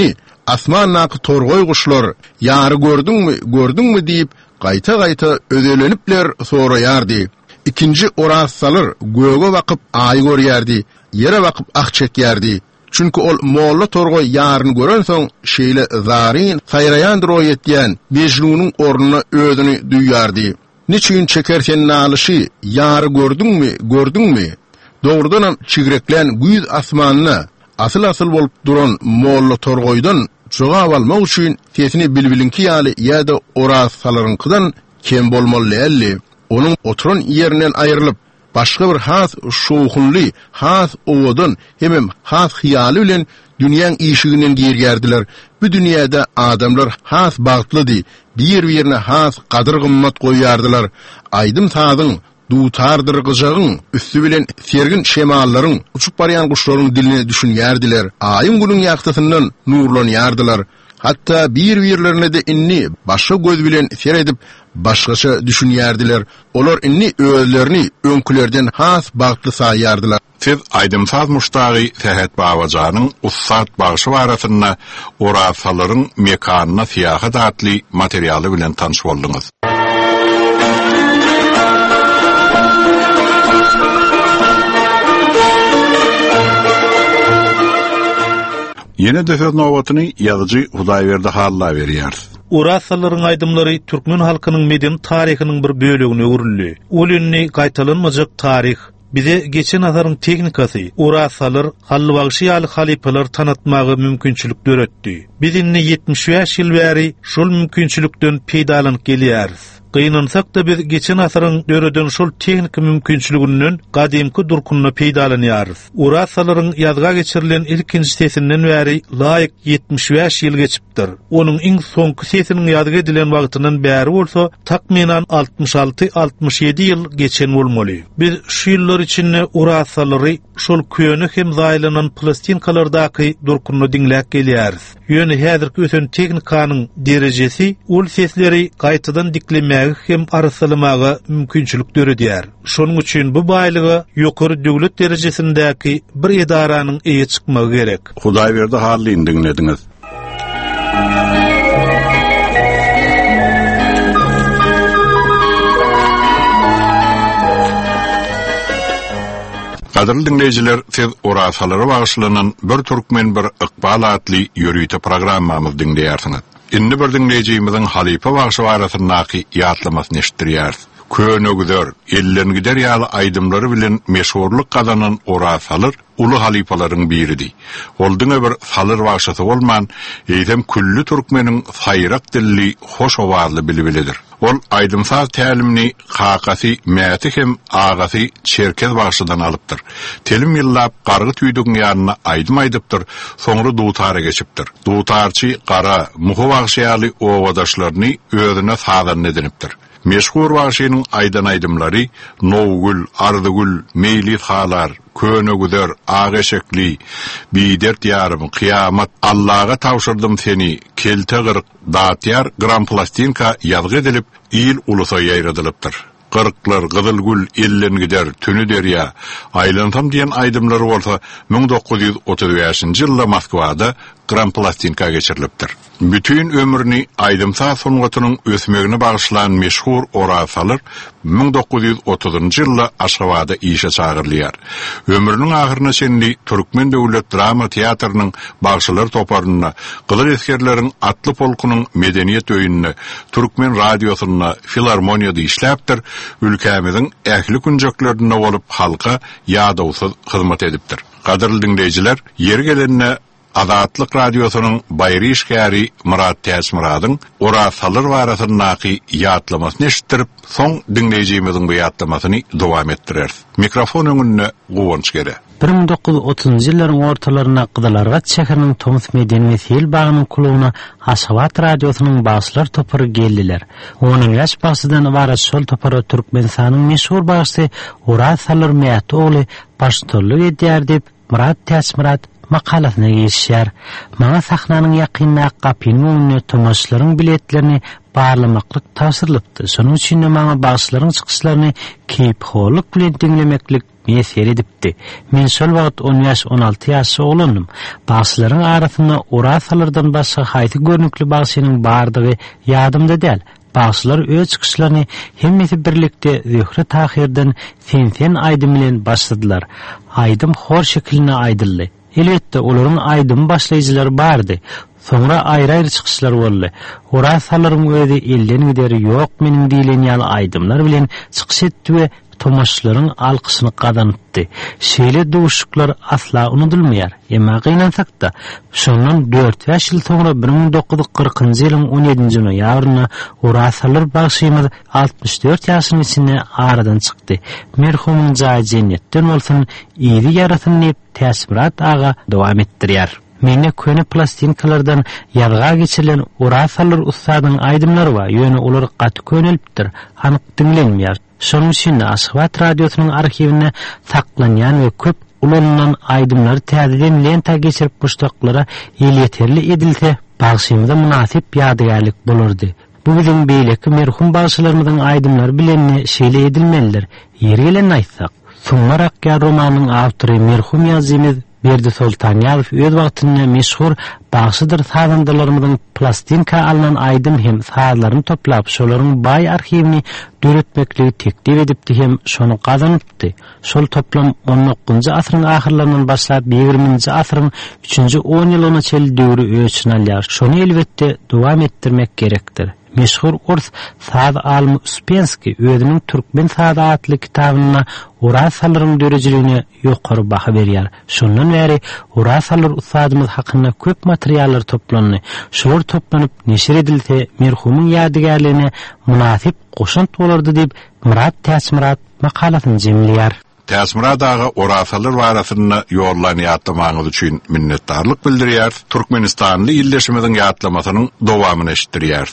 asman nakı torgoy kuşlar, yarı gördün mü, gördün mü deyip, gayta gayta ödelenipler sorayardı. İkinci orassalar göge bakıp ay görýärdi, yere bakıp ak çekýärdi. Çünkü ol molla torgoy yarını gören soň şeýle zarin sayrayan roýetýän bejlunyň ornuny özüni duýýardy. Niçin çekersen nalyşy, yarı gördün mü, gördün mü? Doğrudan çigreklen güýz asmanyna asıl asıl bolup duran molla torgoydan jogap almak üçin sesini bilbilinki ýaly ýa-da orassalaryňkydan kem bolmaly elli. Onun oturan yerinden ayrılıp başka bir has şoğunlu, has ovadan hemem has hiyali bilen dünyanın işiğinden girgerdiler. Bu dünyada adamlar has bağıtlıdı, bir birine has kadır gımmat koyardılar. Aydım sağdın, duutardır kıcağın, üstü bilen sergin şemaların, uçup barayan kuşların diline düşünyerdiler. Ayın günün yaktısından nurlanıyardılar. Hatta bir birlerine de inni başka göz bilen ser edip başkaça düşünýärdiler. Olar inni özlerini öňkülerden has bagtly saýardylar. Siz aýdymsaz muştagy Sehet Babajanyň ussat bagyşy barasyna orasalaryň mekanyna siýahat atly materialy bilen tanyş boldyňyz. Yine Defet Nowatyny ýazyjy Hudaýberdi Halla berýär. Orasalaryň aýdymlary türkmen halkynyň meden taryhynyň bir bölегine öwrüldi. Ol ünni gaýtalynmajak taryh bize geçen asaryň teknikasy, orasalar, hallybagyşy ýaly halipalar tanatmagy mümkinçilik döretdi. Biz inni yetmiş beş ýyl bäri şol mümkinçilikden peýdalanyp gelýäris. Gynansak da biz geçen asaryň döreden şol teknik mümkinçiliginden gadymky durkunna peýdalanýarys. Orasalaryň ýazga geçirilen ilkinji sesinden bäri laýyk yetmiş beş ýyl geçipdir. Onuň iň soňky sesiniň ýazga edilen wagtynyň bäri bolsa takminan altmış alty altmış ýedi ýyl geçen bolmaly. Biz şu ýyllar içinde orasalary şol köýne hem zaýlanan plastinkalardaky durkunna diňläp gelýäris. Ýöne häzirki ösen teknikanyň derejesi ol sesleri gaýtadan diklemäge hem arsalamaga mümkinçilik döredýär. Şonuň üçin bu baýlygy ýokary döwlet derejesindäki bir edaranyň eýe çykmagy gerek. Hudaýberdi Hallyny dinlediňiz. Kadrly dinleyijiler, siz orasalary bagyşlanan bir türkmen bir ykbal atly ýörüýte programmamyzy dinleýärsiňiz. Indi bir dinleýijimiziň halipa bagyşy barasynaky ýatlamasyny eşitdirýär. Könögüder, ellerini gider ýaly aýdymlary bilen meşhurlyk kazanan orasalar ulu halipalaryň biridi. Oldyňa bir salyr bagyşysy bolman, eýdem küllü türkmeniň saýrak dilli, hoş owazly bilbilidir. Ol aýdymsaz tälimini kakasy, mäti hem agasy çerkez bagyşydan alypdyr. Telim ýyllap gargy tüýdüň ýanyna aýdym aýdypdyr, soňra duutara geçipdir. Duutarçy gara, muhu bagyşy ýaly owadaşlaryny özüne sadan edinipdir. Meşhur bagyşynyň aýdan aýdymlary Nowgül, Ardygül, Meyli halar, Könögüder, Ageşekli, Bidert ýarym, Kıyamat, Allaha tawşyrdym seni, Kelte gyrk, Datyar, Gran Plastinka ýazgy edilip, il ulusa ýaýradylypdyr. Gyrklar, Gyzylgül, Ellerini gider, Tünü derýa, aýlantam diýen aýdymlary bolsa bin dokuz ýüz otuz beşinji ýylda Moskwada Gran Plastinka geçirilipdir. Bütün ömrüni aýdymsaz soňgatynyň ösmegine bagyşlanan meşhur orasalar bin dokuz ýüz otuzunji ýylda Aşgabatda işe çagyrylýar. Ömrüniň ahyryna çenli Türkmen Döwlet Drama Teatrynyň bagyşylar toparyna, Gyzyl eskerleriň atly polkunyň medeniýet öýünine, Türkmen radiosyna, filarmoniýada işläpdir, ülkemiziň ähli günjeklerine bolup halka ýadawsyz hyzmat edipdir. Kadrly dinleyijiler, ýeri gelenine Azatlyk radiosynyň baýry işgäri Murat Täsmiradyň orasalar barasynaky ýatlamasyny eşitdirip, soň dinleýijimiziň bu ýatlamasyny dowam etdirer. Mikrofon öňünde Gowunç gere. bin dokuz ýüz otuzunji ýyllaryň ortalaryna Gyzylargat şäheriniň Tomus Medeni Sel bagynyň kulugyna Aşgabat radiosynyň bagyşlar topary geldiler. Onuň ýaş bagyşydan ibaret şol topary Türkmenistanyň meşhur bagyşy orasalar Mäti ogly başçylyk edýär dep Murat Täsmirat makalasyna geçýär. Maňa sahnanyň ýakynına gapynyň öňüne tomaşlaryň biletlerini barlamaklyk tawsyrlypdy. Şonuň üçin maňa bagyşlaryň çykyşlaryny keyip holluk bilen dinlemeklik meser edipdi. Men şol wagt on ýaş on alty ýaşy olanım. Bagşylaryň arasynda orasalardan başga haýsy görnükli bagşynyň bardygy ýadymda däl. Bagşylar öz çykyşlaryny hemmeti birlikde zöhre tahirden sen-sen aýdym bilen başladylar. Aýdym hor şekilde aýdyldy. Elbetde olaryň aýdym başlaýjylary bardy. Sonra aýry-aýry çykyşlar boldy. Orasalaryň özi elden gideri ýok meniň diýlen ýaly aýdymlar bilen çykyş etdi we tomaşlaryň alkyşyny gazanypdy. Şeýle duşuklar asla unutulmaýar. Emma gynansak-da, şondan dört ýaş ýyl soňra bir ming dokuz ýuz kırkynjy ýylyň on ýedinji noýabrynda orasalar bagşymyz altmış dört ýaşynyň içinde aradan çykdy. Merhumyň jaý jennetden bolsun, ýeri ýarasyny täsbirat aga dowam etdirýär. Mene köne plastinkalardan ýarga geçirilen orasalar ustadyň aýdymlary bar. Ýöne olar gaty könelipdir, anyk dinlenmeýär. Şonuň üçin Aşgabat radiosynyň arxivine saklanýan we köp ulanılan aýdymlary täzeden lenta geçirip muştaklara ýeterli edilse, bagşymyza munasip ýadygärlik bolardy. Bu bizim beýleki merhum bagşylarymyzyň aýdymlary bilen şeýle edilmelidir. Ýeri gelen aýtsak, Sumarak ýa romanyň awtory merhum ýazgymyz Berdi Sultanýazow öz wagtynda meşhur bagşydyr saýlandylarymyň plastinka alynan aýdym hem saýlaryny toplap şolaryň baý arxivini döretmekligi teklip edipdi hem şonu gazanypdy. Şol toplam on dokuzunjy asyryň ahyrlaryndan başlap ýygrüminji asyryň üçünji on ýylyna çel döwri öýçüni alýar. Şonu elbetde dowam etdirmek gerekdir. Meşhur urs saat almy Uspensky özüniň Türkmen saat adly kitabyna orasalaryň dörejiligine ýokary baha berýär. Şondan bäri orasalar ustadymyz hakynda köp materiallar toplandy. Şolar toplanyp neşir edilse merhumyň ýadygärligine munasip goşunt bolardy diýip Murat Täsmirat makalasyny jemleýär. Täsmirat aga orasalar warasyna ýollanan ýatlamaňyz üçin minnetdarlyk bildirýär. Türkmenistanly ýyldaşymyzyň ýatlamasynyň dowamyny eşitdirýär.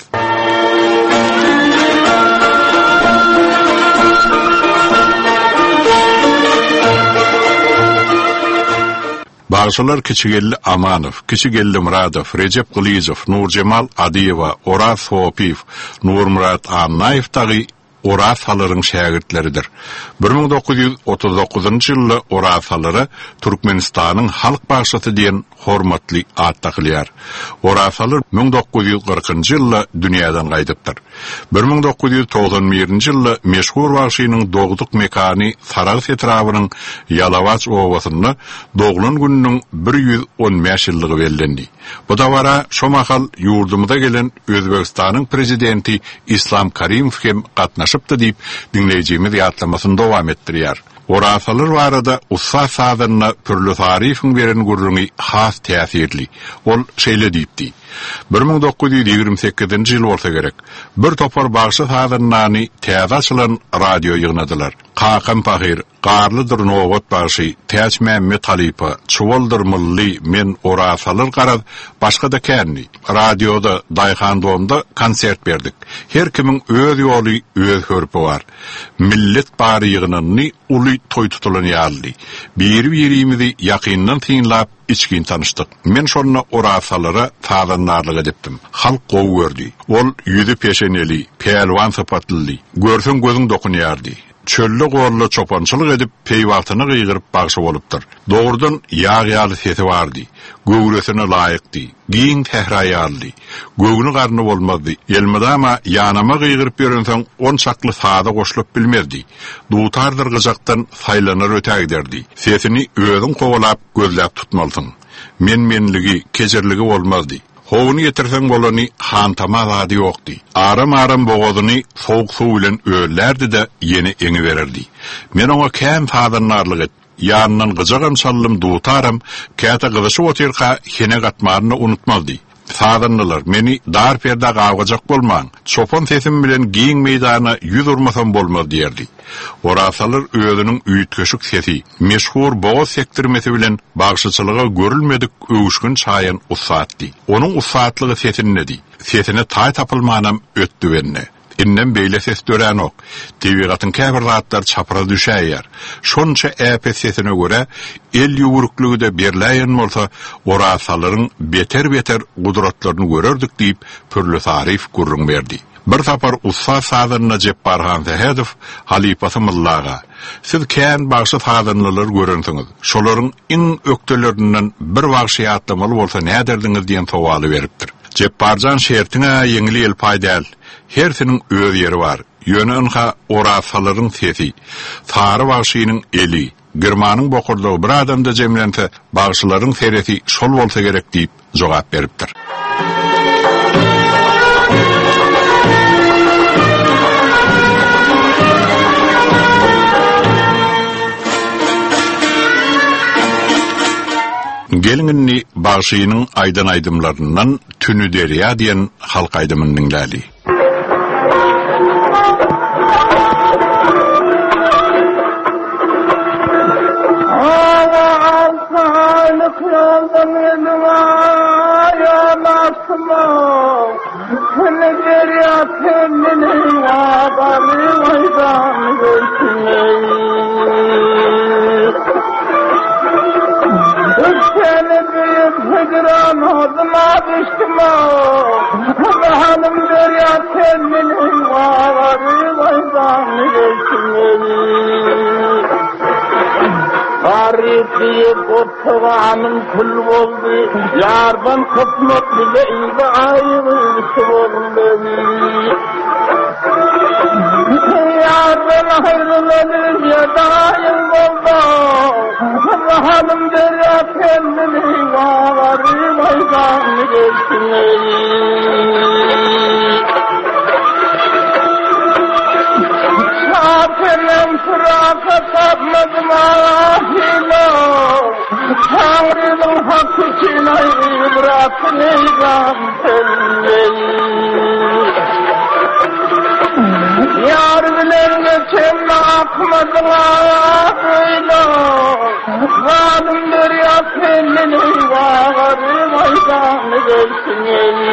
Bagşylar Kiçigelli Amanow, Kiçigelli Muradow, Recep Glyzow, Nurcemal Adiýewa, Oras Hopiýew, Nurmurat Annaýew tagy orasalaryň şägirtleridir. bir ming dokuz ýüz otuz dokuzunjy ýylda orasalary Türkmenistanyň halk bagşysy diýen hormatly ad takylýar. Orasalar bir ming dokuz ýüz kırkynjy ýylda dünýäden gaýdypdyr. bir ming dokuz ýüz togson birinji ýylda meşhur bagşynyň dogduk mekany Sarays etrawynyň Ýalawaç owasynda doglan gününiň bir ýüz on beş ýyllygy bellendi. Bu da wara şomahal ýurdumyza gelen Özbegistanyň prezidenti Islam Karimow hem gatnaşypdy diýip dinleýijimiz ýatlamasyny dowam etdirýär. Orasalar barada ussa sadyna türlü tarifiň beren gurrungy has täsirli. Ol şeýle diýipdi. bir ming dokuz ýüz ýigirme sekizinji ýyl bolsa gerek. Bir topar bagşy sadyny täze açylan radio ýygnadylar. Kakam Pahir, Garlydyr Nowat bagşy, Täç Mehmet Halipa, Çuwaldyr Milli, men orasalar garad, başga da känni. Radioda Daýhan domda konsert berdik. Her kimiň öz ýoly, öz hörpi bar. Millet bary ýygynyny uly toý tutulan ýaldy. Bir-birimizi ýakyndan synlap içkin tanıştık. Men şonna orasalara tadanlarlyk edipdim. Halk gowy gördi. Ol ýüzi peşeneli, pelwan sapatly, görsün gözüň dokunýardy. Çöllü gorlu çopançylyk edip peýwatyny gıygyryp bagşy bolupdyr. Dogrudan ýag-ýaly sesi bardy. Göwresine laýykdy. Giň tehraýarly. Göwüni garny bolmazdy. Elmedama ýanama gıygyryp berenseň on çakly sada goşulyp bilmerdi. Dutardyr gyjakdan saýlanar ötäg derdi. Sesini özüň kowalap gözläp tutmalysyň. Men-menligi, kejerligi bolmazdy. Howuny getirseň bolany hantama zady ýokdy. Aram-aram bogozyny sowuk suw bilen öýlerdi de ýeni eňi bererdi. Men oňa käm sadanlarlyk et. Ýanynyň gyjagam sallym dutaram, käte gyzysy oterka hene gatmaryny unutmazdy. Sadanlar meni dar perda gawgajak bolmaň. Çopan sesim bilen giň meýdana ýüz urmasam bolmaz diýerdi. Orasalar özüniň üýtgeşik sesi, meşhur boğaz sektirmesi bilen bagşyçylyga görülmedik öwüşgün çaýan usatdy. Onuň usatlygy sesinedi. Sesine taý tapylmanam ötdi benne. Innen beýle ses dören ok. Tebigatyň käbir zatlar çapra düşäýär. Şonça äpe sesine göre el ýuwrukligi de berläýän bolsa, orasalaryň beter-beter gudratlaryny görerdik diýip pürlü tarif gurrun berdi. Bir tapar ussa sadanna jep barhan hedef Halifatumullaga. Siz kän bagşy sadanlar görüntüňiz. Şolaryň iň ökdelerinden bir bagşy atlamaly bolsa näderdiňiz diýen sowaly beripdir. Jep barjan şertiňe ýeňil el paýdal. Hersiniň öz ýeri bar. Ýönünha orasalaryň sesi. Sary bagşynyň eli. Girmanyň bokurlygy bir adamda jemlense bagşylaryň seresi şol bolsa gerek diýip jogap beripdir. Gelinni bagşynyň aýdan aýdymlaryndan Tünü derýa diýen halk aýdymynyň däli. Hıcran odma düştüm o Hanım derya kendinin varı vaydan geçmeli Tarihi kurtağımın kul oldu Yardan kısmet bile iyi ayrılışı oldu Yardan ayrılır ya daim oldu Hanım derya kendinin varı vaydan geçmeli Şafir'in fıraka tapmadım ahilo Tanrı'nın hakkı için ayrı bırakın eygan telleyi Yar bilen geçemle akmadım ahilo Zalim derya kendini varı vaydan geçmeli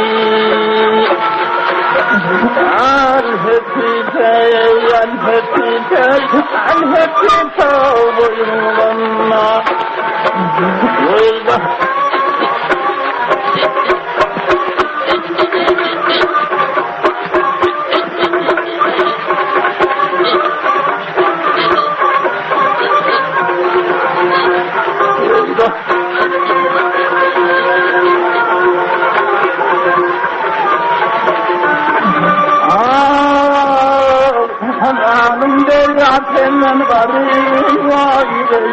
Al-Hetite, Al-Hetite, Al-Hetite, boyunlarına Vayda Senden varı vay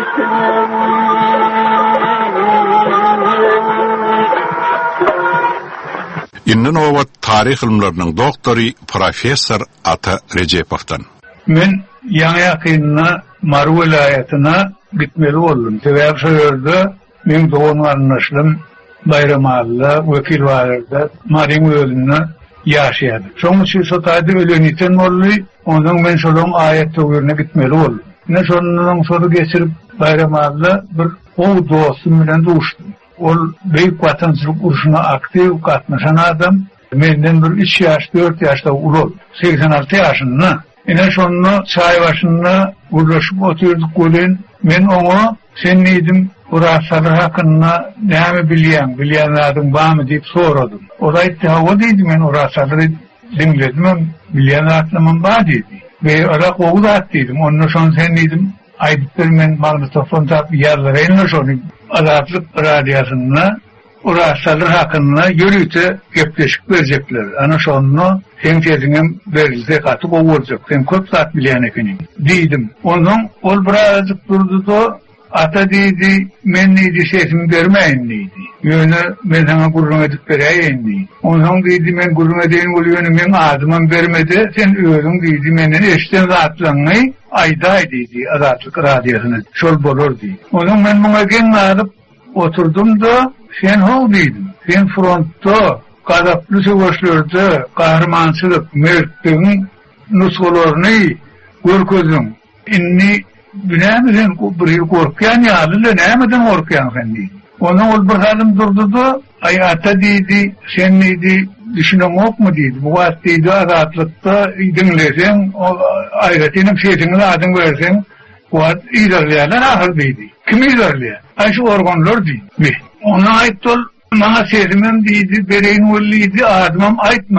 Innen owat tarih ilmlerining doktori professor Ata Recepow'dan. Men Ýa Ýakynna Mar welaýatyna gitmeli boldum. Sebäbi şu ýerde men doğanlarynlaşlym Bayramalla wekil barada Maryň ölünde ýaşaýady. Şoň üçin şu taýda öleniten boldy. Ondan men şolun ayet töwürüne gitmeli boldum. Ne şondan sonra geçirip Bayramalla bir o dostum bilen duşdum. Ol beýik watançylyk uruşuna aktiv gatnaşan adam. Menden bir üç ýaş, dört ýaşda ulul. seksen alty ýaşynda. Ene şonu çaý başynda uruşup oturduk bolen. Men oňa sen niýdim Urasary hakynda näme bilýän, bilýän adam barmy diýip soradym. O da aýtdy, "Ha, diýdi, men Urasary dinledim, bilýän adam bar diýdi." Ve ara oğul attıydım. Onun son sen niýdim, aýdypdyr men magnetofon tap ýerlere şonu Azatlyk radiosyna Urasary hakynda ýürüte gepleşik berjekler. Ana şonu sen tezinem berilse gaty gowurjak. Sen köp zat bilýän ekeniň. Diýdim. Onuň ol birazjyk durdy-da ata diýdi, men niýdi sesim bermeýin diýdi. Ýöne men sana gurrun edip berýän diýdi. Onuň diýdi men gurrun edýän bolýany men adymam bermedi, sen özüň diýdi meni eşden zatlaňy aýday diýdi Azatlyk radiosyna. Şol bolar diýdi. Onuň men muňa geňläp oturdum da sen hol diýdim. Sen frontda gadaply söwüşlerde gahrmançylyk, mertligiň nusgalaryny görkezdiň. Inni bilemeden bir korkyan ýaly nämeden korkyan sen diýdi. Onuň ol bir halim durdy-da, aýata diýdi, sen niýdi, düşüneňokmy diýdi. Bu wagt diýdi Azatlykda dinleseň, aýratynyň şeýsini adyň berseň, bu wagt ilerleýärler ahir diýdi. Kim ilerleýär? Aýşy organlar diýdi. Ona aýtdy, "Maňa sezimem diýdi, bereýin bolýdy, adamam aýtma" diýdi.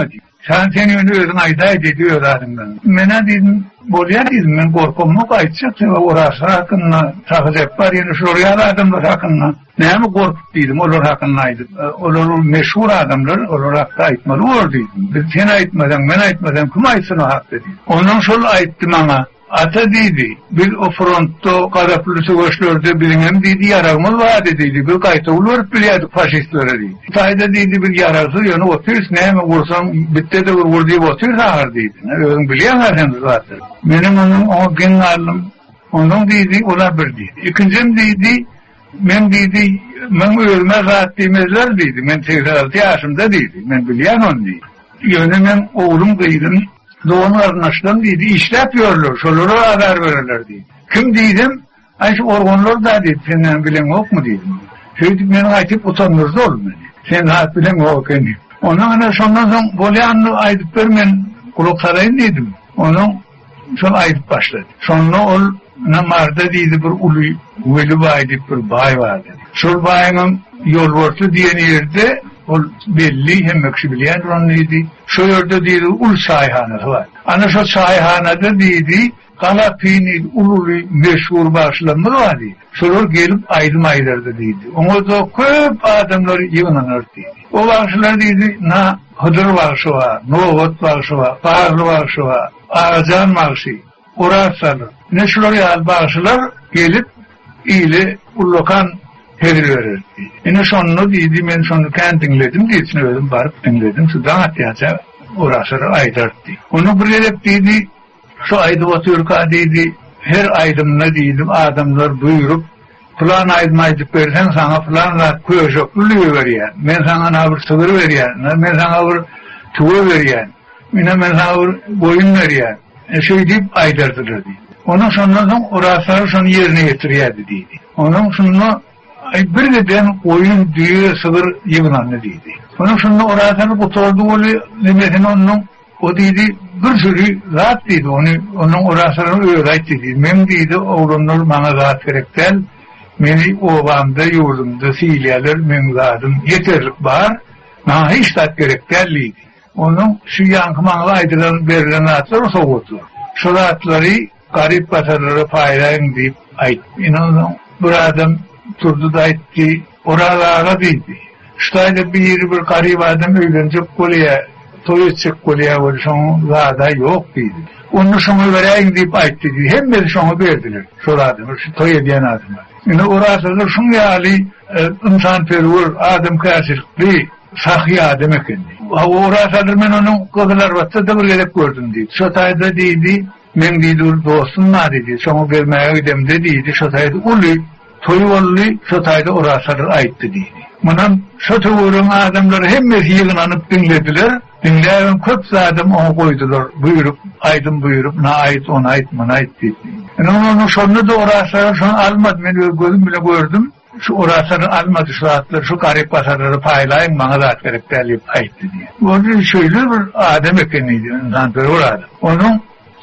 Sen senin özün ayday ediyor adamdan. Mena dedim, bolya dedim, men korkumluk aytacak, orası hakkında takacak var, yani şuraya adamlar hakkında. Neymi korkup dedim, olur hakkında aydım. Olur meşhur adamlar, olur hakkında aytmalı olur dedim. Sen aytmadan, men aytmadan, kim aytsın o hak dedi. Onun şol ayttım ama, ata dedi, bir o frontta Karaplısı göçlörde bilinem dedi, yarağımız var dedi, bir kayta olur biliyorduk faşistlere dedi. Sayda dedi bir yarası, yani oturuz, neyme vursam, bitte de vur vur deyip oturuz ağır dedi. Öğün biliyorlar zaten. Benim onun o gün aldım, onun dedi, ola bir dedi. İkincim dedi, men dedi, men ölme rahat demezler dedi, men seksen altı yaşımda dedi, men biliyen on dedi. Yani men oğlum dedim, doğumlarınlaştan dedi, iş yapıyorlar, şolara haber verirler dedi. Kim dedim? Ayşe organlar da dedi, senden bilen yok mu dedim. Söyledik, beni aytıp utanırdı oğlum dedi. Sen rahat bilen yok dedi. Onun ana sondan sonra Bolyanlı aydıp vermen kulak sarayın dedim. Onun sonra aydıp başladı. Sonra o namarda dedi bir ulu, ulu aydıp bir bay var dedi. Şol bayının yol orta diyen yerde o belli hem ekşi bilen onun dedi. Şu yerde dedi ul çayhanası var. Ana şu çayhanada dedi Kalapini ululu meşhur başlamı var dedi. Şurur gelip aydım aylardı dedi. Onu da köp adamlar yığınlanır dedi. O başlar dedi na Hıdır vakşı var, Nohut vakşı var, Bağırlı vakşı var, Ağacan vakşı, Urarsalı. Ne şuraya yal başlar gelip iyili ullokan hedir verir dedi. Yine sonunu dedi, ben sonunu kendi dinledim, diyesini öldüm, barıp dinledim, sudan atyaca Urarsalı aydardı. Onu buraya dedi, şu aydı oturka dedi, her aydımına dedim, adamlar buyurup, falan aydım aydıp versen sana falan da köşöklülüğü veriyen, ben sana nabır sıvır veriyen, ben sana nabır tuğu veriyen, ben sana nabır boyun veriyen, e, şey deyip aydırdılar dedi. Onun sonradan orasları son yerine getiriyordu dedi. Onun sonra bir de ben oyun düğü sıvır yığınanı dedi. Onun sonra orasları kutordu oluyor, demesin onun, o dedi, bir sürü rahat dedi, onu, onun orasını öğret dedi. Men dedi, oğlumlar bana rahat gerektel, beni ovamda, yurdumda siliyalar, men rahatım yeterlik var, bana hiç rahat gerektel dedi. Onun şu yankımanlı aydıran verilen rahatları soğutur. Şu rahatları garip basarları paylayın deyip ait. İnanın, bir adam turdu da etti, oralara dedi. Şutayda bir yeri bir garip adam öğlenecek kolye, toyu çık kolye var, şunu daha yok dedi. Onu şunu vereyim deyip ait dedi. Hem de şunu verdiler. Şu adamı, şu toy ediyen adamı. Yani orasıdır şunu yali, insan perver, adam karşılıklı, sahi adam ekendi. Orasıdır ben onun kızlar vatsa da bir gelip gördüm dedi. Şutayda dedi, men dedi dostum ne dedi, şunu vermeye gidem de dedi, şutayda ulu, toyu ulu, şutayda orasıdır aitti dedi. Bundan şöte uğrun adamları hem de yığınlanıp dinlediler. Dinleyen köp adam onu koydular. Buyurup, aydım buyurup, na ait, ona ait, bana ait dedi. Yani onun sonunda da orasları şu an almadı. Ben gözüm bile gördüm. Şu orasları almadı şu atları, şu garip basarları paylayın, bana da atlarıp derleyip ait dedi. Orada şöyle bir adam ekeniydi. İnsan böyle orada. Onun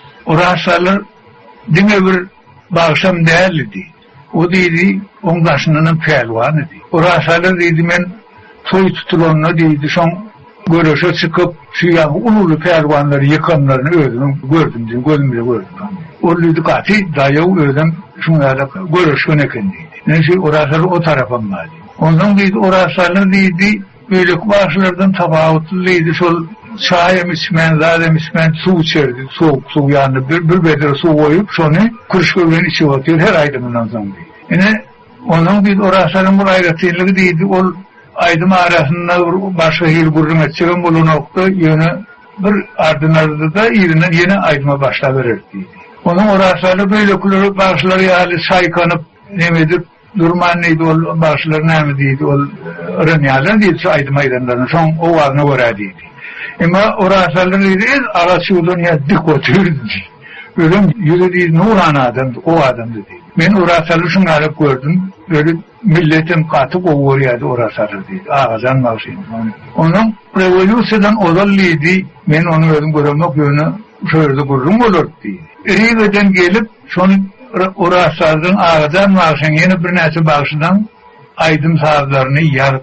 orasları dine bir bağışam değerliydi. O dedi, onun karşının pelvanı dedi. Orasılar dedi, ben toy tutulanına dedi, son görüşe çıkıp, şu yani ululu pelvanları, yıkanlarını öldüm, gördüm dedi, gözüm bile gördüm. Orluydu kati, dayağı öldüm, şunlarla görüşün ekendiydi. Neyse, orasılar o tarafım vardı. Ondan dedi, orasılar dedi, böyle başlardan tabavutluydu, sol çayım içmen, zaten içmen, su içerdi, soğuk su yani, bir, bir bedere su koyup, sonra kırışkövlerin içi batıyor, her aydımından sonra. Yine onun bir orasının bu ayrıtıylığı değildi, o aydım arasında başka hil gurrun etçiğin bulun oktu, yine bir ardınarda da irinden yine aydıma başla verirdi. Onun orasını böyle kullanıp başları yani saykanıp nemedip durman neydi o başları nemediydi o rınyalar değildi şu aydım aydanlarının son o varına görediydi. Ama orasını değildi arası yolun ya dik oturdu. Ölüm yüzü değil Nuran adamdı, o adamdı değil. Ben orasını şunları gördüm, böyle milletin katık o vuruyordu orasını değil, ağızdan mağazıydı. Onun revolüsyodan odallıydı, ben onu gördüm, görmek yönü şöyle kurum olur değil. Rive'den gelip, son orasının ağızdan mağazıydı, yeni bir nesi bağışından aydım sağlarını yarıp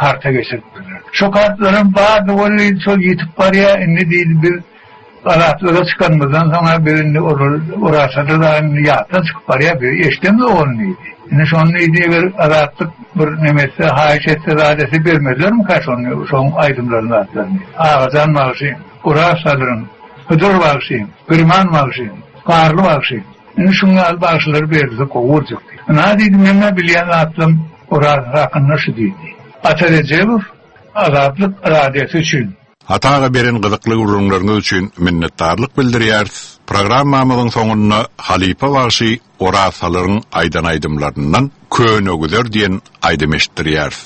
karta geçirdiler. Şu kartların bazı onu çok yitip var ya, ne değil bir alatlara çıkanmadan sonra birini orasada da yattan çıkıp var ya, bir eştemde onluydu. Yani şu onluydu bir alatlık bir nemetse haiş etse zadesi vermediler mi kaç onu, son aydımlarını atlarını. Ağazan mağışıyım, orasaların, hıdır mağışıyım, kırman mağışıyım, karlı mağışıyım. Yani şunlar bağışları verdi, kovurcuk. Ne dedim, ne bilen atlım, orası hakkında şu deydi. Atadecevur, azaplık radiyası için. Hataga beren gyzykly urunlaryňyz üçin minnetdarlyk bildirýäris. Programmamyzyň soňuna Halipa Bagşy orasalaryň aýdan aýdymlaryndan könögüler diýen aýdym eşitdirýäris.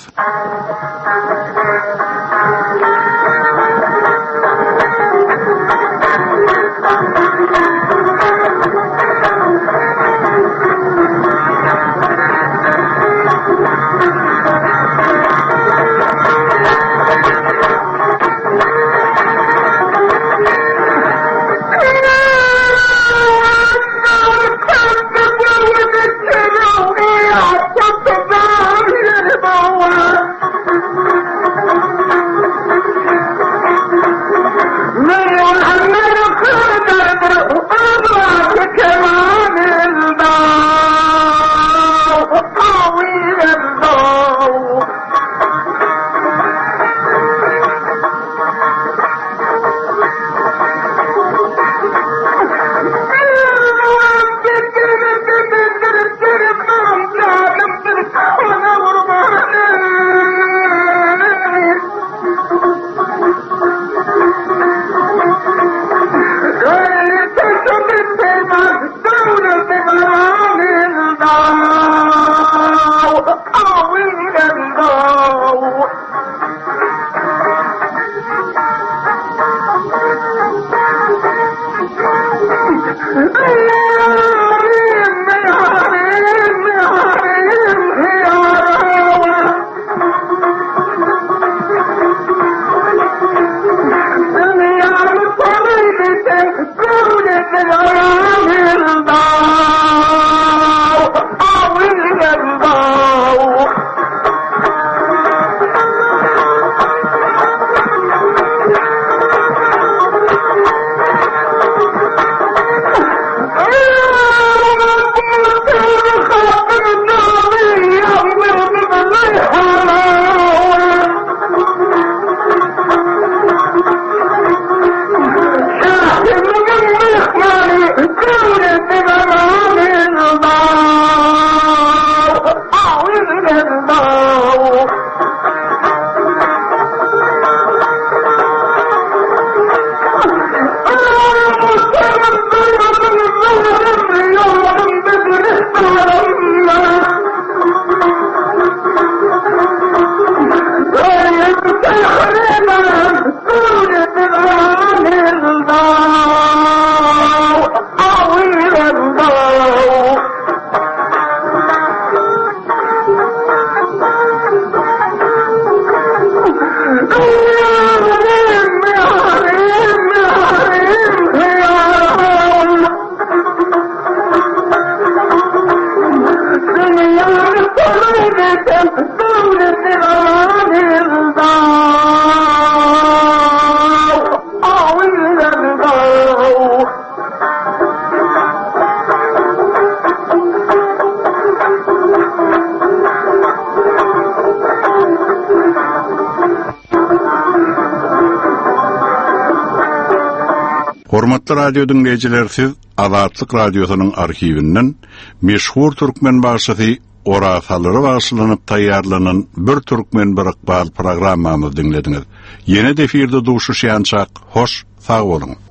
Hormatly radio dinleyijiler, siz Azatlyk radiosynyň arhiwinden meşhur türkmen başysy orasalary başlanyp taýýarlanan bir türkmen bir ykbal programmamy dinlediňiz. Ýene defirde duşuşýançak, hoş, sag bolun.